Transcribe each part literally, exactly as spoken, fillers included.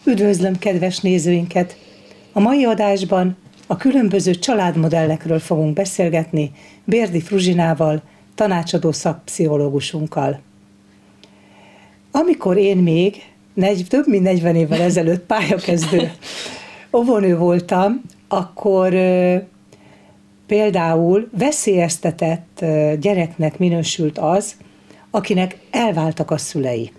Üdvözlöm kedves nézőinket! A mai adásban a különböző családmodellekről fogunk beszélgetni Bérdi Fruzsinával, tanácsadó szakpszichológusunkkal. Amikor én még negy, több mint negyven évvel ezelőtt pályakezdő óvónő voltam, akkor ö, például veszélyeztetett ö, gyereknek minősült az, akinek elváltak a szülei.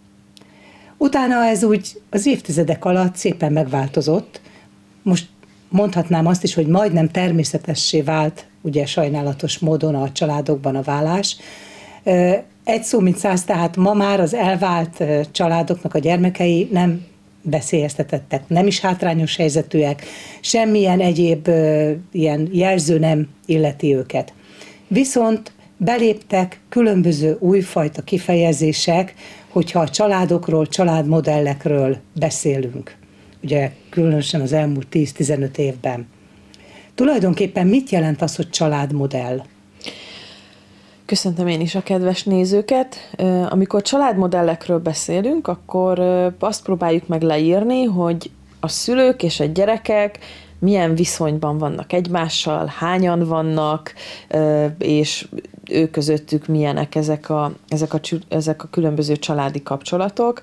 Utána ez úgy az évtizedek alatt szépen megváltozott. Most mondhatnám azt is, hogy majdnem természetessé vált, ugye sajnálatos módon a családokban a válás. Egy szó mint száz, tehát ma már az elvált családoknak a gyermekei nem veszélyeztetettek, nem is hátrányos helyzetűek, semmilyen egyéb ilyen jelző nem illeti őket. Viszont beléptek különböző újfajta kifejezések, hogyha a családokról, családmodellekről beszélünk. Ugye különösen az elmúlt tíz-tizenöt évben. Tulajdonképpen mit jelent az, hogy családmodell? Köszöntöm én is a kedves nézőket. Amikor családmodellekről beszélünk, akkor azt próbáljuk meg leírni, hogy a szülők és a gyerekek milyen viszonyban vannak egymással, hányan vannak, és ők közöttük milyenek ezek a, ezek a, ezek a különböző családi kapcsolatok.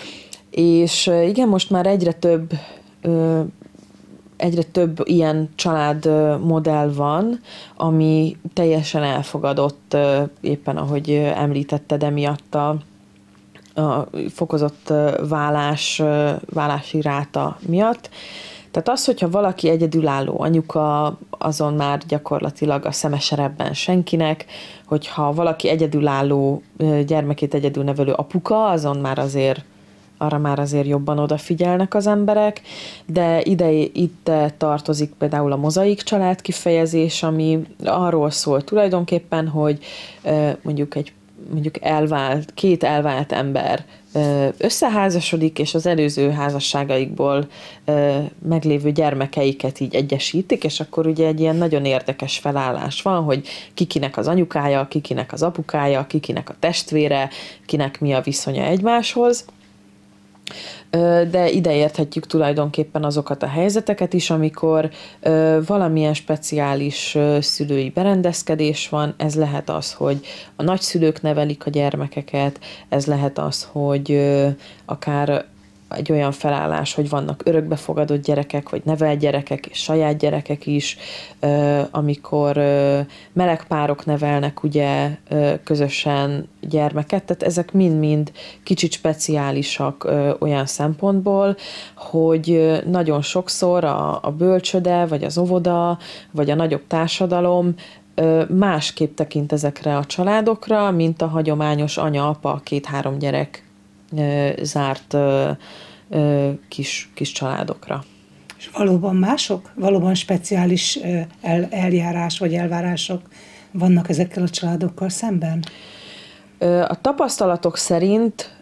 És igen, most már egyre több, egyre több ilyen családmodell van, ami teljesen elfogadott, éppen ahogy említetted, emiatt a, a fokozott válás, válási ráta miatt. Tehát az, hogyha valaki egyedülálló anyuka, azon már gyakorlatilag a szeme se rebben senkinek, hogyha valaki egyedülálló gyermekét egyedül nevelő apuka, azon már azért, arra már azért jobban odafigyelnek az emberek, de ide itt tartozik például a mozaik család kifejezés, ami arról szól tulajdonképpen, hogy mondjuk egy mondjuk elvált, két elvált ember összeházasodik, és az előző házasságaikból meglévő gyermekeiket így egyesítik, és akkor ugye egy ilyen nagyon érdekes felállás van, hogy kikinek az anyukája, kikinek az apukája, kikinek a testvére, kinek mi a viszonya egymáshoz. De ide érthetjük tulajdonképpen azokat a helyzeteket is, amikor valamilyen speciális szülői berendezkedés van. Ez lehet az, hogy a nagyszülők nevelik a gyermekeket, ez lehet az, hogy akár egy olyan felállás, hogy vannak örökbefogadott gyerekek, vagy nevelt gyerekek, és saját gyerekek is, amikor meleg párok nevelnek ugye közösen gyermeket, tehát ezek mind-mind kicsit speciálisak olyan szempontból, hogy nagyon sokszor a, a bölcsöde, vagy az óvoda, vagy a nagyobb társadalom másképp tekint ezekre a családokra, mint a hagyományos anya-apa, két-három gyerek zárt kis, kis családokra. És valóban mások? Valóban speciális el, eljárás vagy elvárások vannak ezekkel a családokkal szemben? A tapasztalatok szerint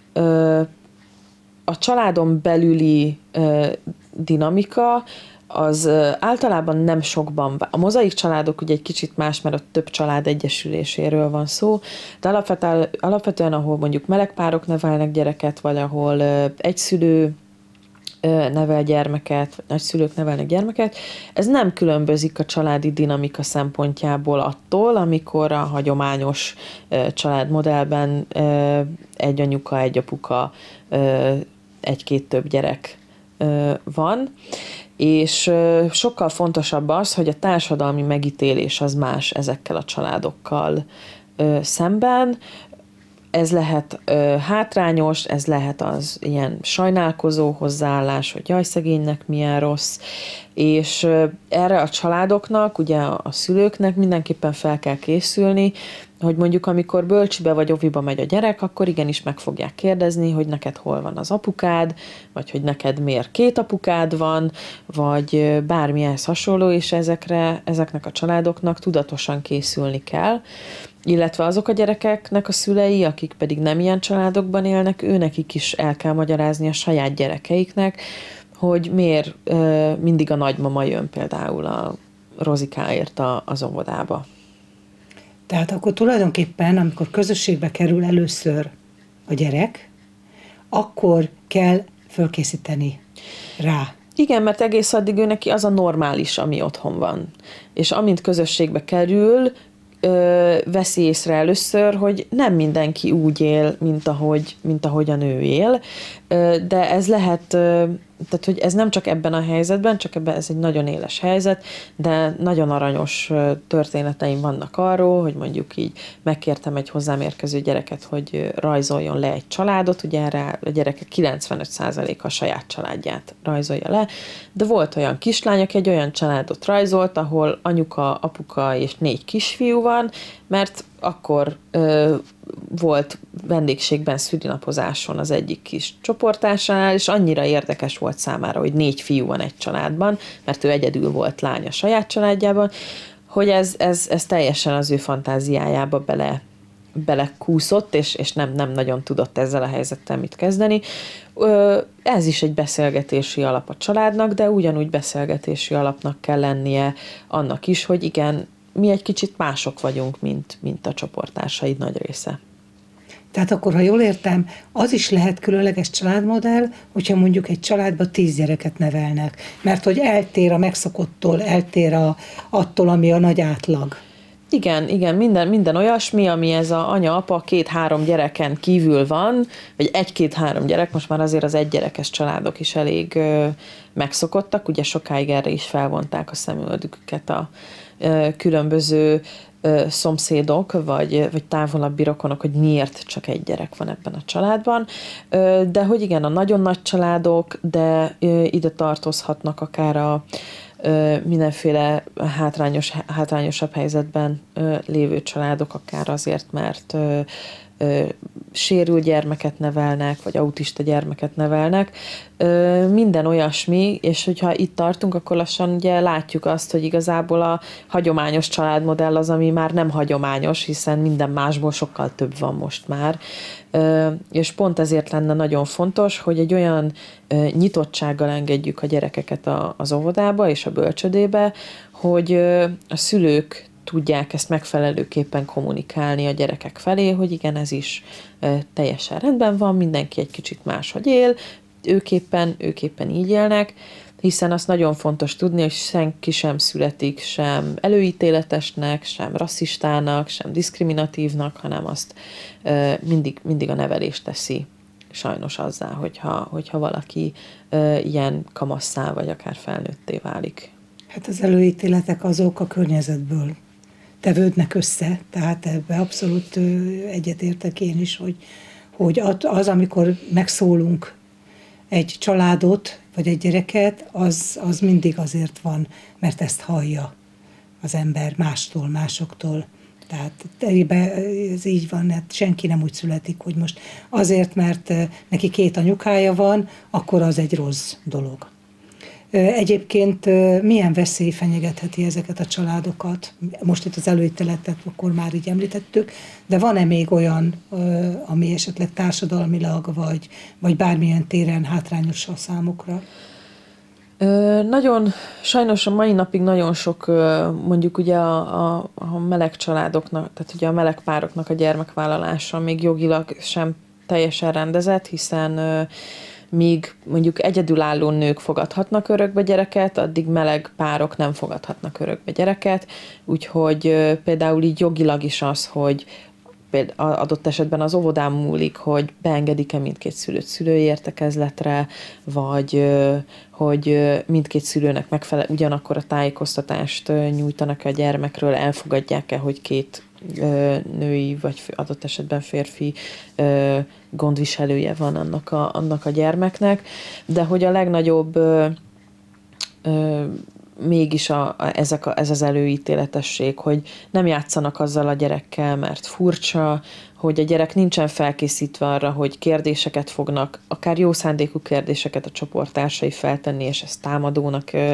a családon belüli dinamika az általában nem sokban. A mozaik családok ugye egy kicsit más, mert ott több család egyesüléséről van szó, de alapvetően, alapvetően ahol mondjuk melegpárok nevelnek gyereket, vagy ahol egyszülő nevel gyermeket, vagy nagyszülők nevelnek gyermeket, ez nem különbözik a családi dinamika szempontjából attól, amikor a hagyományos családmodellben egy anyuka, egy apuka, egy-két több gyerek van, és sokkal fontosabb az, hogy a társadalmi megítélés az más ezekkel a családokkal szemben. Ez lehet ö, hátrányos, ez lehet az ilyen sajnálkozó hozzáállás, hogy jaj, szegénynek milyen rossz, és ö, erre a családoknak, ugye a, a szülőknek mindenképpen fel kell készülni, hogy mondjuk amikor bölcsibe vagy oviba megy a gyerek, akkor igenis meg fogják kérdezni, hogy neked hol van az apukád, vagy hogy neked miért két apukád van, vagy bármihez hasonló, és ezekre, ezeknek a családoknak tudatosan készülni kell. Illetve azok a gyerekeknek a szülei, akik pedig nem ilyen családokban élnek, őnekik is el kell magyarázni a saját gyerekeiknek, hogy miért ö, mindig a nagymama jön például a Rozikáért a, az óvodába. Tehát akkor tulajdonképpen, amikor közösségbe kerül először a gyerek, akkor kell fölkészíteni rá. Igen, mert egész addig ő neki az a normális, ami otthon van. És amint közösségbe kerül, ö, veszi észre először, hogy nem mindenki úgy él, mint, ahogy, mint ahogyan ő él, ö, de ez lehet, ö, tehát hogy ez nem csak ebben a helyzetben, csak ebben ez egy nagyon éles helyzet, de nagyon aranyos történeteim vannak arról, hogy mondjuk így megkértem egy hozzám érkező gyereket, hogy rajzoljon le egy családot, ugye erre a gyerekek kilencvenöt százaléka a saját családját rajzolja le, de volt olyan kislány, aki egy olyan családot rajzolt, ahol anyuka, apuka és négy kisfiú van, mert akkor ö, volt vendégségben szülinapozáson az egyik kis csoportásánál, és annyira érdekes volt számára, hogy négy fiú van egy családban, mert ő egyedül volt lány a saját családjában, hogy ez, ez, ez teljesen az ő fantáziájába bele, belekúszott, és, és nem, nem nagyon tudott ezzel a helyzettel mit kezdeni. Ez is egy beszélgetési alap a családnak, de ugyanúgy beszélgetési alapnak kell lennie annak is, hogy igen, mi egy kicsit mások vagyunk, mint, mint a csoporttársaid nagy része. Tehát akkor, ha jól értem, az is lehet különleges családmodell, hogyha mondjuk egy családban tíz gyereket nevelnek, mert hogy eltér a megszokottól, eltér a, attól, ami a nagy átlag. Igen, igen, minden, minden olyasmi, ami ez a anya, apa, két-három gyereken kívül van, vagy egy-két-három gyerek, most már azért az egygyerekes családok is elég ö, megszokottak, ugye sokáig erre is felvonták a szemüldüküket a ö, különböző ö, szomszédok, vagy, vagy távolabbi rokonok, hogy miért csak egy gyerek van ebben a családban, ö, de hogy igen, a nagyon nagy családok, de ö, ide tartozhatnak akár a mindenféle hátrányos, hátrányosabb helyzetben lévő családok, akár azért, mert sérült gyermeket nevelnek, vagy autista gyermeket nevelnek. Minden olyasmi, és hogyha itt tartunk, akkor lassan ugye látjuk azt, hogy igazából a hagyományos családmodell az, ami már nem hagyományos, hiszen minden másból sokkal több van most már. És pont ezért lenne nagyon fontos, hogy egy olyan nyitottsággal engedjük a gyerekeket az óvodába és a bölcsödébe, hogy a szülők tudják ezt megfelelőképpen kommunikálni a gyerekek felé, hogy igen, ez is teljesen rendben van, mindenki egy kicsit máshogy él, őképpen, őképpen így élnek, hiszen azt nagyon fontos tudni, hogy senki sem születik sem előítéletesnek, sem rasszistának, sem diszkriminatívnak, hanem azt mindig, mindig a nevelés teszi sajnos azzá, hogyha, hogyha valaki ilyen kamasszá vagy akár felnőtté válik. Hát az előítéletek azok a környezetből tevődnek össze, tehát ebbe abszolút egyetértek én is, hogy, hogy az, amikor megszólunk egy családot, vagy egy gyereket, az, az mindig azért van, mert ezt hallja az ember mástól, másoktól. Tehát ez így van, hát senki nem úgy születik, hogy most azért, mert neki két anyukája van, akkor az egy rossz dolog. Egyébként milyen veszély fenyegetheti ezeket a családokat? Most itt az előítéletet akkor már így említettük, de van-e még olyan, ami esetleg társadalmilag, vagy, vagy bármilyen téren hátrányos a számukra? Ö, nagyon, sajnos a mai napig nagyon sok, mondjuk ugye a, a, a meleg családoknak, tehát ugye a meleg pároknak a gyermekvállalása még jogilag sem teljesen rendezett, hiszen míg mondjuk egyedülálló nők fogadhatnak örökbe gyereket, addig meleg párok nem fogadhatnak örökbe gyereket, úgyhogy például így jogilag is az, hogy például adott esetben az óvodán múlik, hogy beengedik-e mindkét szülőt szülői értekezletre, vagy hogy mindkét szülőnek megfelel, ugyanakkor a tájékoztatást nyújtanak a gyermekről, elfogadják-e, hogy két női, vagy adott esetben férfi gondviselője van annak a, annak a gyermeknek, de hogy a legnagyobb ö, ö, mégis a, a, ezek a, ez az előítéletesség, hogy nem játszanak azzal a gyerekkel, mert furcsa, hogy a gyerek nincsen felkészítve arra, hogy kérdéseket fognak, akár jó szándékú kérdéseket a csoporttársai feltenni, és ezt támadónak ö,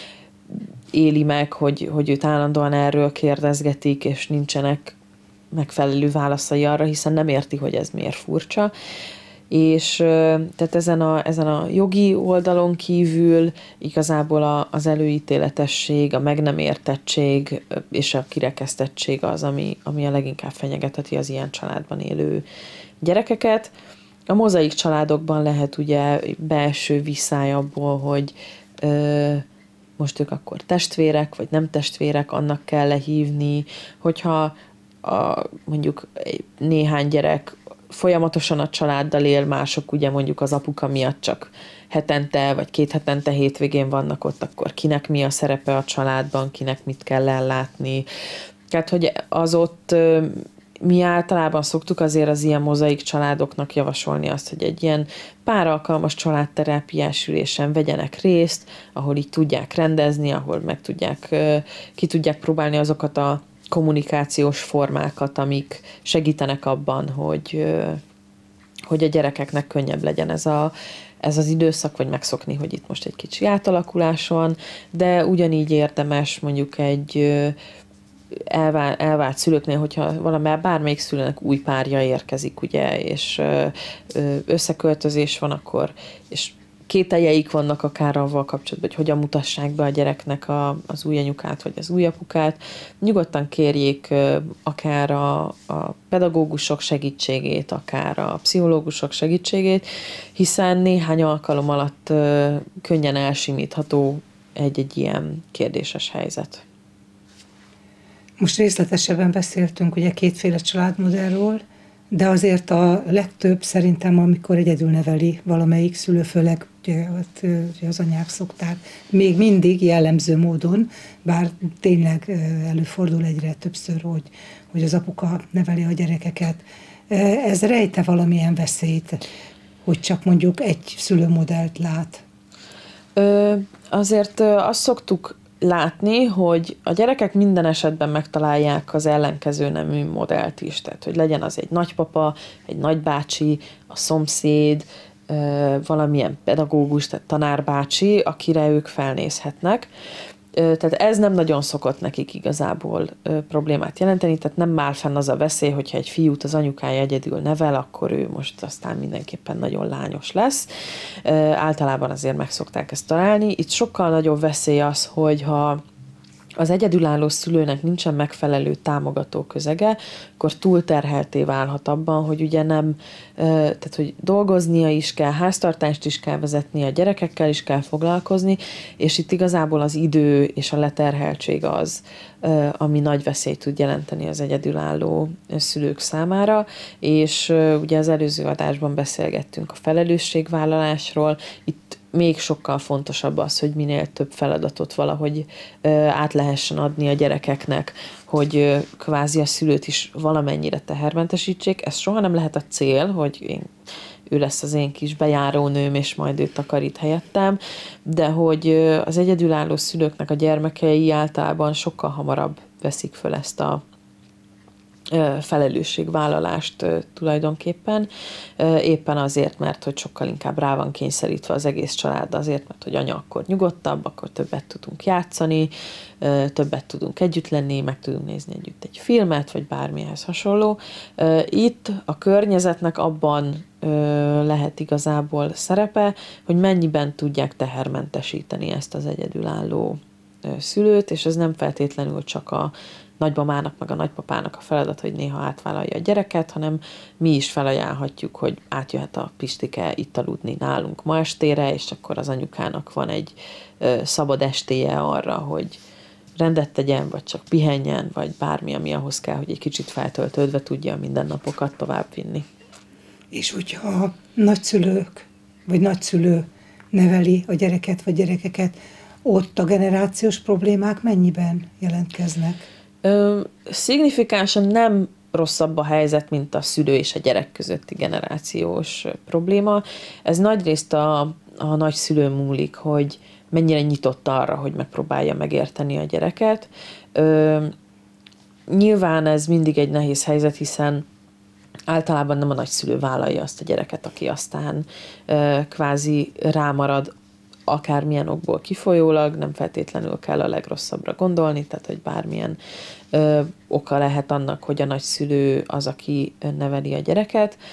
éli meg, hogy, hogy őt állandóan erről kérdezgetik, és nincsenek megfelelő válaszai arra, hiszen nem érti, hogy ez miért furcsa. És tehát ezen a, ezen a jogi oldalon kívül igazából a, az előítéletesség, a meg nem értettség és a kirekesztettség az, ami, ami a leginkább fenyegetheti az ilyen családban élő gyerekeket. A mozaik családokban lehet ugye belső visszály abból, hogy ö, most ők akkor testvérek, vagy nem testvérek, annak kell lehívni, hogyha a, mondjuk néhány gyerek folyamatosan a családdal él, mások ugye mondjuk az apuka miatt csak hetente, vagy két hetente hétvégén vannak ott, akkor kinek mi a szerepe a családban, kinek mit kell ellátni. Tehát, hogy az ott mi általában szoktuk azért az ilyen mozaik családoknak javasolni azt, hogy egy ilyen pár alkalmas családterápiás ülésen vegyenek részt, ahol így tudják rendezni, ahol meg tudják, ki tudják próbálni azokat a kommunikációs formákat, amik segítenek abban, hogy, hogy a gyerekeknek könnyebb legyen ez, a, ez az időszak, vagy megszokni, hogy itt most egy kicsi átalakulás van, de ugyanígy érdemes mondjuk egy elvált, elvált szülőknél, hogyha valami, bármelyik szülőnek új párja érkezik, ugye, és összeköltözés van, akkor, és kételjeik vannak akár avval kapcsolatban, hogy hogyan mutassák be a gyereknek a, az új anyukát, vagy az új apukát. Nyugodtan kérjék akár a, a pedagógusok segítségét, akár a pszichológusok segítségét, hiszen néhány alkalom alatt könnyen elsimítható egy-egy ilyen kérdéses helyzet. Most részletesebben beszéltünk ugye kétféle családmodellről, de azért a legtöbb szerintem, amikor egyedül neveli valamelyik szülő, főleg ugye, az anyák szokták, még mindig jellemző módon, bár tényleg előfordul egyre többször, hogy, hogy az apuka neveli a gyerekeket. Ez rejte valamilyen veszélyt, hogy csak mondjuk egy szülőmodellt lát? Ö, azért azt szoktuk látni, hogy a gyerekek minden esetben megtalálják az ellenkező nemű modellt is. Tehát, hogy legyen az egy nagypapa, egy nagybácsi, a szomszéd, valamilyen pedagógus, tehát tanárbácsi, akire ők felnézhetnek. Tehát ez nem nagyon szokott nekik igazából problémát jelenteni, tehát nem áll fenn az a veszély, hogyha egy fiút az anyukája egyedül nevel, akkor ő most aztán mindenképpen nagyon lányos lesz. Általában azért meg szokták ezt találni. Itt sokkal nagyobb veszély az, hogyha az egyedülálló szülőnek nincsen megfelelő támogató közege, akkor túlterhelté válhat abban, hogy ugye nem, tehát hogy dolgoznia is kell, háztartást is kell vezetni, a gyerekekkel is kell foglalkozni, és itt igazából az idő és a leterheltség az, ami nagy veszélyt tud jelenteni az egyedülálló szülők számára, és ugye az előző adásban beszélgettünk a felelősségvállalásról, itt még sokkal fontosabb az, hogy minél több feladatot valahogy át lehessen adni a gyerekeknek, hogy kvázi a szülőt is valamennyire tehermentesítsék. Ez soha nem lehet a cél, hogy én, ő lesz az én kis bejárónőm, és majd ő takarít helyettem, de hogy az egyedülálló szülőknek a gyermekei általában sokkal hamarabb veszik föl ezt a felelősségvállalást tulajdonképpen, éppen azért, mert hogy sokkal inkább rá van kényszerítve az egész család, azért, mert hogy anya akkor nyugodtabb, akkor többet tudunk játszani, többet tudunk együtt lenni, meg tudunk nézni együtt egy filmet, vagy bármihez hasonló. Itt a környezetnek abban lehet igazából szerepe, hogy mennyiben tudják tehermentesíteni ezt az egyedülálló szülőt, és ez nem feltétlenül csak a nagymamának, meg a nagypapának a feladat, hogy néha átvállalja a gyereket, hanem mi is felajánlhatjuk, hogy átjöhet a Pistike itt aludni nálunk ma estére, és akkor az anyukának van egy ö, szabad estéje arra, hogy rendet tegyen, vagy csak pihenjen, vagy bármi, ami ahhoz kell, hogy egy kicsit feltöltődve tudja a mindennapokat továbbvinni. És hogyha nagyszülők, vagy nagyszülő neveli a gyereket, vagy gyerekeket, ott a generációs problémák mennyiben jelentkeznek? Ö, szignifikánsan nem rosszabb a helyzet, mint a szülő és a gyerek közötti generációs probléma. Ez nagyrészt a, a nagyszülő múlik, hogy mennyire nyitott arra, hogy megpróbálja megérteni a gyereket. Ö, nyilván ez mindig egy nehéz helyzet, hiszen általában nem a nagyszülő vállalja azt a gyereket, aki aztán ö, kvázi rámarad akármilyen okból kifolyólag, nem feltétlenül kell a legrosszabbra gondolni, tehát hogy bármilyen ö, oka lehet annak, hogy a nagyszülő az, aki neveli a gyereket.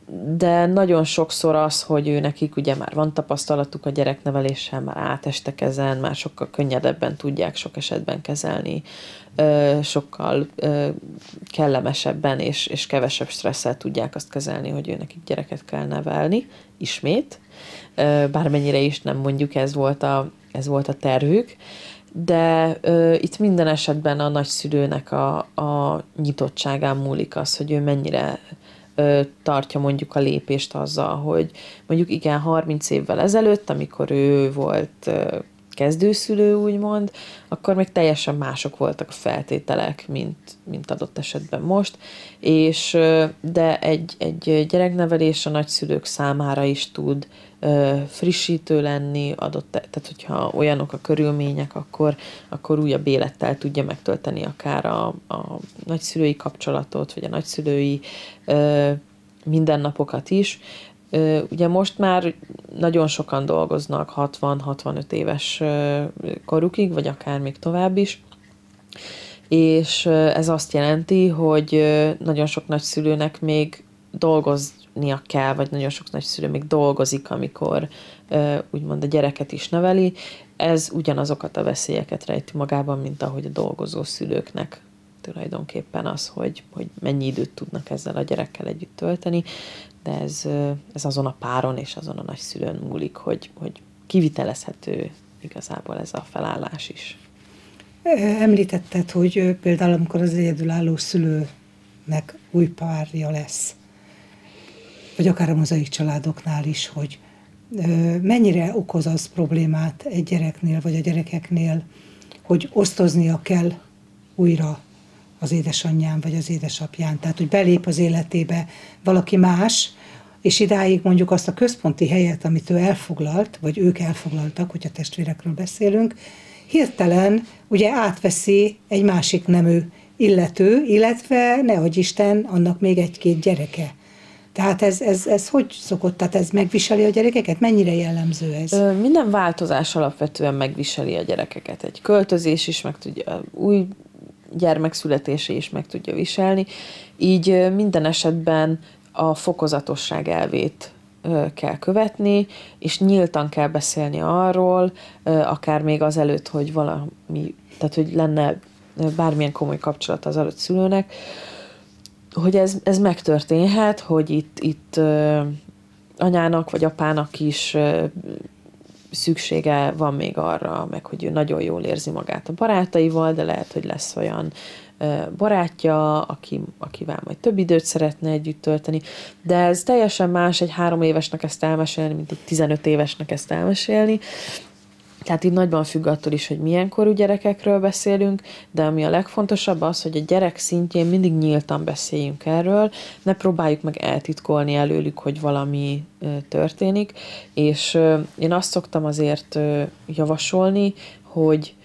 de nagyon sokszor az, hogy ő nekik ugye már van tapasztalatuk a gyerekneveléssel, már átestek ezen, már sokkal könnyedebben tudják sok esetben kezelni, sokkal kellemesebben és, és kevesebb stresszel tudják azt kezelni, hogy ő nekik gyereket kell nevelni, ismét, bármennyire is nem mondjuk ez volt a, ez volt a tervük, de ö, itt minden esetben a nagyszülőnek a, a nyitottságán múlik az, hogy ő mennyire ö, tartja mondjuk a lépést azzal, hogy mondjuk igen, harminc évvel ezelőtt, amikor ő volt ö, kezdőszülő, úgymond, akkor még teljesen mások voltak a feltételek, mint, mint adott esetben most, és ö, de egy, egy gyereknevelés a nagyszülők számára is tud frissítő lenni, adott, tehát hogyha olyanok a körülmények, akkor, akkor újabb élettel tudja megtölteni akár a, a nagyszülői kapcsolatot, vagy a nagyszülői ö, mindennapokat is. Ö, ugye most már nagyon sokan dolgoznak hatvan-hatvanöt éves ö, korukig, vagy akár még tovább is, és ez azt jelenti, hogy nagyon sok nagyszülőnek még dolgoznia kell, vagy nagyon sok nagyszülő még dolgozik, amikor úgymond a gyereket is neveli. Ez ugyanazokat a veszélyeket rejti magában, mint ahogy a dolgozó szülőknek tulajdonképpen az, hogy, hogy mennyi időt tudnak ezzel a gyerekkel együtt tölteni, de ez, ez azon a páron és azon a nagyszülőn múlik, hogy, hogy kivitelezhető igazából ez a felállás is. Említetted, hogy például amikor az egyedülálló szülőnek új párja lesz, vagy akár a mozaik családoknál is, hogy mennyire okoz az problémát egy gyereknél, vagy a gyerekeknél, hogy osztoznia kell újra az édesanyján, vagy az édesapján. Tehát, hogy belép az életébe valaki más, és idáig mondjuk azt a központi helyet, amit ő elfoglalt, vagy ők elfoglaltak, hogyha testvérekről beszélünk, hirtelen ugye átveszi egy másik nemű illető, illetve nehogy Isten, annak még egy-két gyereke. Tehát ez, ez, ez hogy szokott? Tehát ez megviseli a gyerekeket? Mennyire jellemző ez? Minden változás alapvetően megviseli a gyerekeket. Egy költözés is meg tudja, új gyermek születése is meg tudja viselni. Így minden esetben a fokozatosság elvét kell követni, és nyíltan kell beszélni arról, akár még azelőtt, hogy valami, tehát hogy lenne bármilyen komoly kapcsolat az adott szülőnek, hogy ez, ez megtörténhet, hogy itt, itt anyának vagy apának is szüksége van még arra, meg hogy ő nagyon jól érzi magát a barátaival, de lehet, hogy lesz olyan barátja, aki, akivel majd több időt szeretne együtt tölteni, de ez teljesen más egy három évesnek ezt elmesélni, mint egy tizenöt évesnek ezt elmesélni. Tehát itt nagyban függ attól is, hogy milyen korú gyerekekről beszélünk, de ami a legfontosabb az, hogy a gyerek szintjén mindig nyíltan beszéljünk erről, ne próbáljuk meg eltitkolni előlük, hogy valami történik, és én azt szoktam azért javasolni, hogy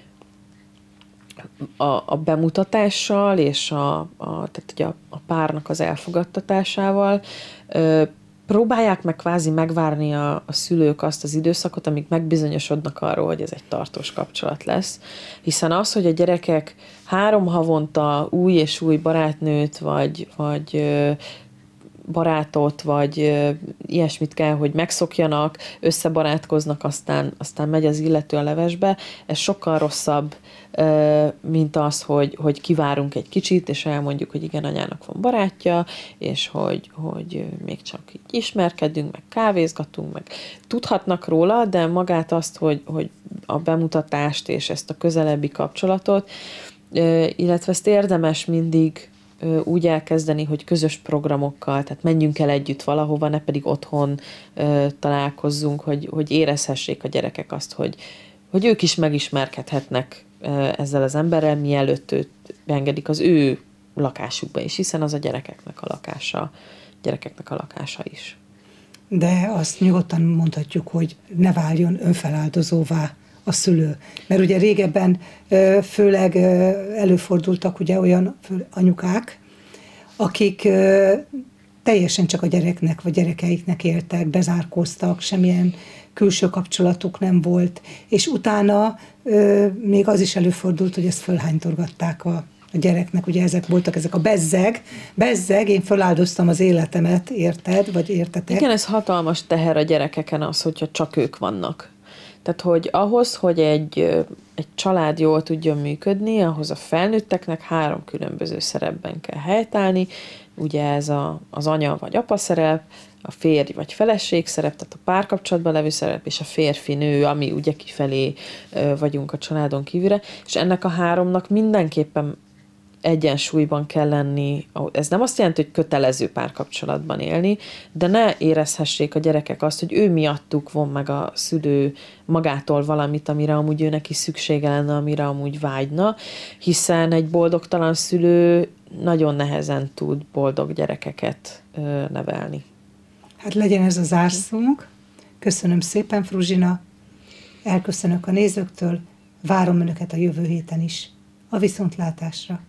a, a bemutatással és a, a, tehát ugye a, a párnak az elfogadtatásával próbálják meg kvázi megvárni a, a szülők azt az időszakot, amíg megbizonyosodnak arról, hogy ez egy tartós kapcsolat lesz. Hiszen az, hogy a gyerekek három havonta új és új barátnőt, vagy, vagy barátot, vagy ilyesmit kell, hogy megszokjanak, összebarátkoznak, aztán, aztán megy az illető a levesbe, ez sokkal rosszabb, mint az, hogy, hogy kivárunk egy kicsit, és elmondjuk, hogy igen, anyának van barátja, és hogy, hogy még csak így ismerkedünk, meg kávézgatunk, meg tudhatnak róla, de magát azt, hogy, hogy a bemutatást és ezt a közelebbi kapcsolatot, illetve ezt érdemes mindig úgy elkezdeni, hogy közös programokkal, tehát menjünk el együtt valahova, ne pedig otthon találkozzunk, hogy, hogy érezhessék a gyerekek azt, hogy, hogy ők is megismerkedhetnek ezzel az emberrel, mielőtt őt beengedik az ő lakásukba is, hiszen az a gyerekeknek a lakása, gyerekeknek a lakása is. De azt nyugodtan mondhatjuk, hogy ne váljon önfeláldozóvá a szülő. Mert ugye régebben főleg előfordultak ugye olyan anyukák, akik teljesen csak a gyereknek vagy gyerekeiknek éltek, bezárkóztak, semmilyen külső kapcsolatuk nem volt, és utána még az is előfordult, hogy ezt fölhánytorgatták a a gyereknek, ugye ezek voltak, ezek a bezzeg, bezzeg, én feláldoztam az életemet, érted, vagy értetek? Igen, ez hatalmas teher a gyerekeken az, hogyha csak ők vannak. Tehát, hogy ahhoz, hogy egy, egy család jól tudjon működni, ahhoz a felnőtteknek három különböző szerepben kell helytállni. Ugye ez a, az anya vagy apa szerep, a férj vagy feleség szerep, tehát a párkapcsolatban levő szerep, és a férfi-nő, ami ugye kifelé vagyunk a családon kívülre, és ennek a háromnak mindenképpen egyensúlyban kell lenni. Ez nem azt jelenti, hogy kötelező párkapcsolatban élni, de ne érezhessék a gyerekek azt, hogy ő miattuk von meg a szülő magától valamit, amire amúgy őnek is szüksége lenne, amire amúgy vágyna, hiszen egy boldogtalan szülő nagyon nehezen tud boldog gyerekeket nevelni. Hát legyen ez a zárszónk. Köszönöm szépen, Fruzsina. Elköszönök a nézőktől. Várom önöket a jövő héten is. A viszontlátásra.